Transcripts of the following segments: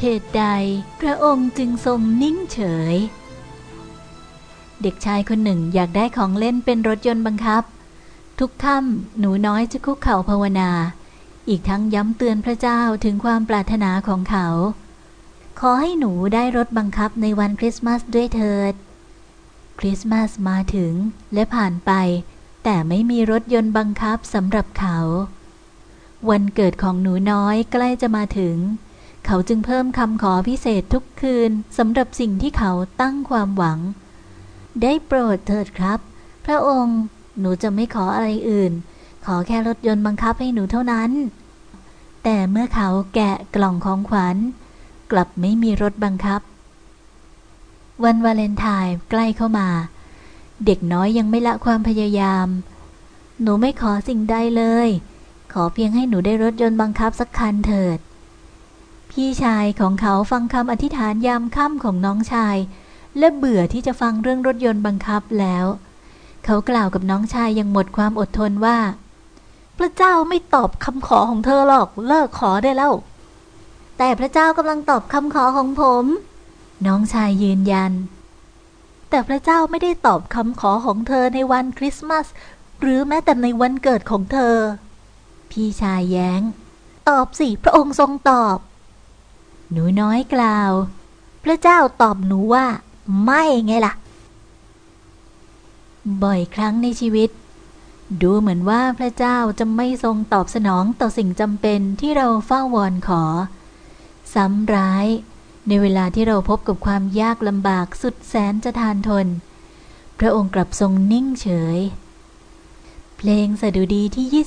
เหตุใดพระองค์จึงทรงนิ่งเฉยเด็กชายคนหนึ่งอยากได้ของเล่นเป็นรถยนต์บังคับทุกค่ำหนูน้อยจะคุกเข่าภาวนาอีกทั้งย้ำเตือนพระเจ้าถึงความปรารถนาของเขาขอให้หนูได้รถบังคับในวันคริสต์มาสด้วยเถิดคริสต์มาสมาถึงและผ่านไปแต่ไม่มีรถยนต์บังคับสำหรับเขาวันเกิดของหนูน้อยใกล้จะมาถึงเขาจึงเพิ่มคำขอพิเศษทุกคืนสำหรับสิ่งที่เขาตั้งความหวังได้โปรดเถิดครับพระองค์หนูจะไม่ขออะไรอื่นขอแค่รถยนต์บังคับให้หนูเท่านั้นแต่เมื่อเขาแกะกล่องของขวัญกลับไม่มีรถบังคับวันวาเลนไทน์ใกล้เข้ามาเด็กน้อยยังไม่ละความพยายามหนูไม่ขอสิ่งใดเลยขอเพียงให้หนูได้รถยนต์บังคับสักคันเถิดพี่ชายของเขาฟังคำอธิษฐานยามค่ำของน้องชายและเบื่อที่จะฟังเรื่องรถยนต์บังคับแล้วเขากล่าวกับน้องชายยังหมดความอดทนว่าพระเจ้าไม่ตอบคำขอของเธอหรอกเลิกขอได้แล้วแต่พระเจ้ากำลังตอบคำขอของผมน้องชายยืนยันแต่พระเจ้าไม่ได้ตอบคำขอของเธอในวันคริสต์มาสหรือแม้แต่ในวันเกิดของเธอพี่ชายแย้งตอบสิพระองค์ทรงตอบหนูน้อยกล่าวพระเจ้าตอบหนูว่าไม่ไงล่ะบ่อยครั้งในชีวิตดูเหมือนว่าพระเจ้าจะไม่ทรงตอบสนองต่อสิ่งจำเป็นที่เราเฝ้าวอนขอซ้ำร้ายในเวลาที่เราพบกับความยากลำบากสุดแสนจะทานทนพระองค์กลับทรงนิ่งเฉยเพลงสดุดีที่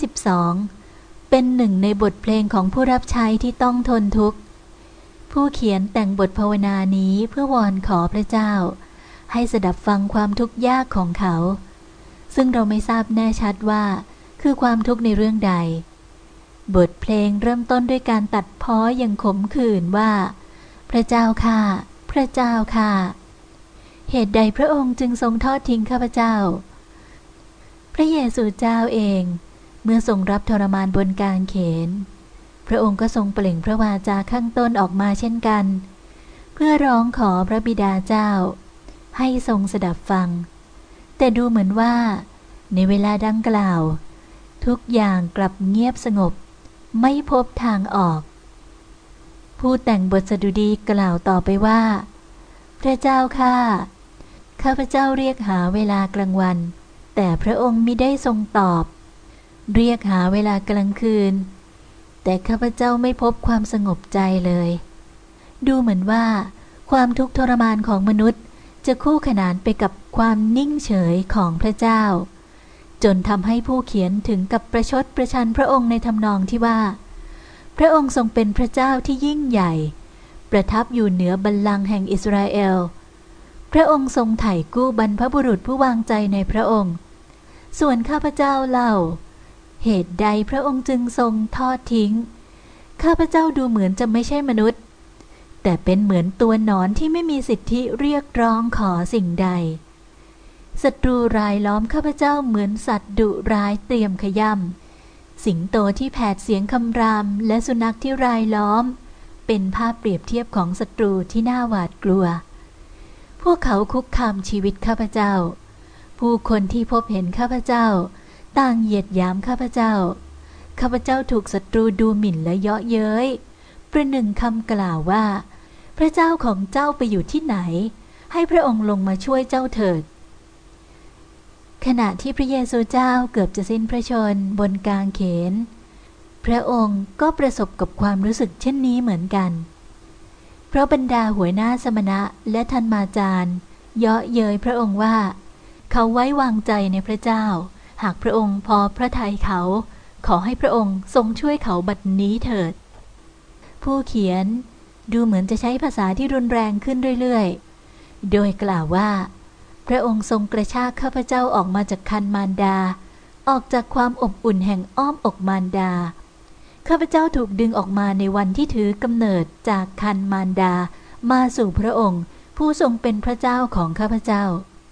22เป็นหนึ่งในบทเพลงของผู้รับใช้ที่ต้องทนทุกข์ผู้เขียนแต่งบทภาวนานี้เพื่อวอนขอพระเจ้าให้สดับฟังความทุกข์ยากของเขาซึ่งเราไม่ทราบแน่ชัดว่าคือความทุกข์ในเรื่องใดบทเพลงเริ่มต้นด้วยการตัดพ้ออย่างขมขื่นว่าพระเจ้าข้าพระเจ้าข้าเหตุใดพระองค์จึงทรงทอดทิ้งข้าพเจ้าพระเยซูเจ้าเองเมื่อทรงรับทรมานบนกางเขนพระองค์ก็ทรงเปล่งพระวาจาข้างต้นออกมาเช่นกันเพื่อร้องขอพระบิดาเจ้าให้ทรงสดับฟังแต่ดูเหมือนว่าในเวลาดังกล่าวทุกอย่างกลับเงียบสงบไม่พบทางออกผู้แต่งบทสดุดีกล่าวต่อไปว่าพระเจ้าข้าพเจ้าเรียกหาเวลากลางวันแต่พระองค์มิได้ทรงตอบเรียกหาเวลากลางคืนแต่ข้าพเจ้าไม่พบความสงบใจเลยดูเหมือนว่าความทุกข์ทรมานของมนุษย์จะคู่ขนานไปกับความนิ่งเฉยของพระเจ้าจนทำให้ผู้เขียนถึงกับประชดประชันพระองค์ในทำนองที่ว่าพระองค์ทรงเป็นพระเจ้าที่ยิ่งใหญ่ประทับอยู่เหนือบัลลังก์แห่งอิสราเอลพระองค์ทรงไถ่กู้บรรพบุรุษผู้วางใจในพระองค์ส่วนข้าพเจ้าเล่าเหตุใดพระองค์จึงทรงทอดทิ้งข้าพเจ้าดูเหมือนจะไม่ใช่มนุษย์แต่เป็นเหมือนตัวหนอนที่ไม่มีสิทธิเรียกร้องขอสิ่งใดศัตรูรายล้อมข้าพเจ้าเหมือนสัตว์ดุร้ายเตรียมขย่ำสิงโตที่แผดเสียงคำรามและสุนัขที่รายล้อมเป็นภาพเปรียบเทียบของศัตรูที่น่าหวาดกลัวพวกเขาคุกคามชีวิตข้าพเจ้าผู้คนที่พบเห็นข้าพเจ้าต่างเหยียดหยามข้าพเจ้าข้าพเจ้าถูกศัตรูดูหมิ่นและเยาะเย้ยประหนึ่งคำกล่าวว่าพระเจ้าของเจ้าไปอยู่ที่ไหนให้พระองค์ลงมาช่วยเจ้าเถิดขณะที่พระเยซูเจ้าเกือบจะสิ้นพระชนม์บนกางเขนพระองค์ก็ประสบกับความรู้สึกเช่นนี้เหมือนกันเพราะบรรดาหัวหน้าสมณะและทัณมาจารย์เยาะเย้ยพระองค์ว่าเขาไว้วางใจในพระเจ้าหากพระองค์พอพระทัยเขาขอให้พระองค์ทรงช่วยเขาบัดนี้เถิดผู้เขียนดูเหมือนจะใช้ภาษาที่รุนแรงขึ้นเรื่อยๆโดยกล่าวว่าพระองค์ทรงกระชากข้าพเจ้าออกมาจากคันมารดาออกจากความอบอุ่นแห่งอ้อมอกมารดาข้าพเจ้าถูกดึงออกมาในวันที่ถือกำเนิดจากคันมารดามาสู่พระองค์ผู้ทรงเป็นพระเจ้าของข้าพเจ้า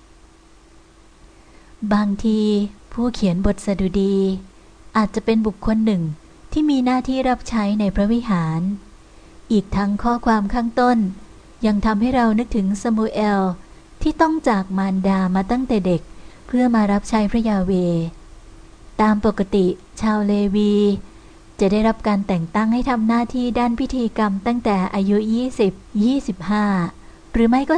บางทีผู้เขียนบทสดุดีอาจจะเป็นบุคคลหนึ่งที่มีหน้าที่รับใช้ในพระวิหารอีกทั้งข้อความข้างต้นยังทำให้เรานึกถึงซามูเอลที่ต้องจากมารดามาตั้งแต่เด็กเพื่อมารับใช้พระยาเวห์ตามปกติชาวเลวีจะได้รับการแต่งตั้งให้ทำหน้าที่ด้านพิธีกรรมตั้งแต่อายุ20 25หรือไม่ก็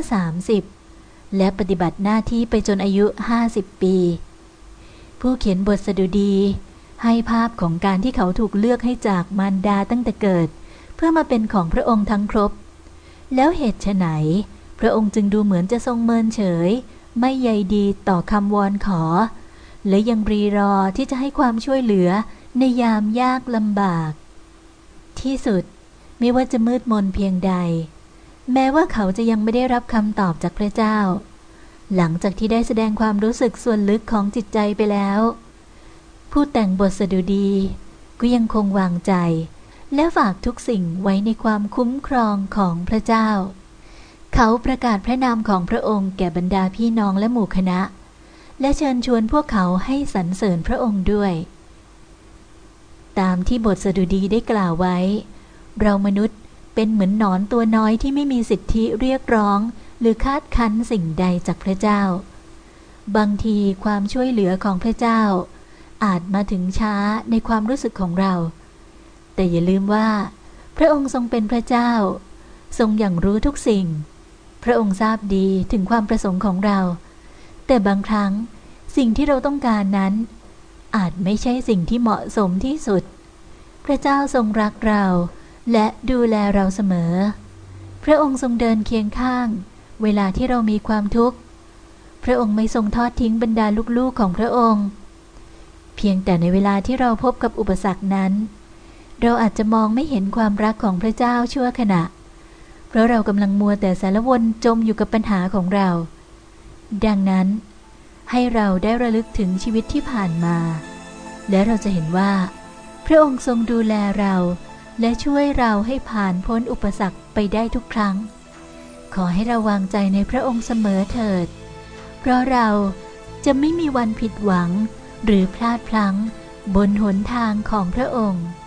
30และปฏิบัติหน้าที่ไปจนอายุ50ปีผู้เขียนบทสดุดีให้ภาพของการที่เขาถูกเลือกให้จากมารดาตั้งแต่เกิดเพื่อมาเป็นของพระองค์ทั้งครบแล้วเหตุไฉนพระองค์จึงดูเหมือนจะทรงเมินเฉยไม่ใยดีต่อคำวอนขอและยังรีรอที่จะให้ความช่วยเหลือในยามยากลำบากที่สุดไม่ว่าจะมืดมนเพียงใดแม้ว่าเขาจะยังไม่ได้รับคำตอบจากพระเจ้าหลังจากที่ได้แสดงความรู้สึกส่วนลึกของจิตใจไปแล้วผู้แต่งบทสดุดีก็ยังคงวางใจและฝากทุกสิ่งไว้ในความคุ้มครองของพระเจ้าเขาประกาศพระนามของพระองค์แก่บรรดาพี่น้องและหมู่คณะและเชิญชวนพวกเขาให้สรรเสริญพระองค์ด้วยตามที่บทสดุดีได้กล่าวไว้เรามนุษย์เป็นเหมือนหนอนตัวน้อยที่ไม่มีสิทธิเรียกร้องหรือคาดคั้นสิ่งใดจากพระเจ้าบางทีความช่วยเหลือของพระเจ้าอาจมาถึงช้าในความรู้สึกของเราแต่อย่าลืมว่าพระองค์ทรงเป็นพระเจ้าทรงอย่างรู้ทุกสิ่งพระองค์ทราบดีถึงความประสงค์ของเราแต่บางครั้งสิ่งที่เราต้องการนั้นอาจไม่ใช่สิ่งที่เหมาะสมที่สุดพระเจ้าทรงรักเราและดูแลเราเสมอพระองค์ทรงเดินเคียงข้างเวลาที่เรามีความทุกข์พระองค์ไม่ทรงทอดทิ้งบรรดาลูกๆของพระองค์เพียงแต่ในเวลาที่เราพบกับอุปสรรคนั้นเราอาจจะมองไม่เห็นความรักของพระเจ้าชั่วขณะเพราะเรากำลังมัวแต่สารวนจมอยู่กับปัญหาของเราดังนั้นให้เราได้ระลึกถึงชีวิตที่ผ่านมาและเราจะเห็นว่าพระองค์ทรงดูแลเราและช่วยเราให้ผ่านพ้นอุปสรรคไปได้ทุกครั้งขอให้เราวางใจในพระองค์เสมอเถิดเพราะเราจะไม่มีวันผิดหวังหรือพลาดพลั้งบนหนทางของพระองค์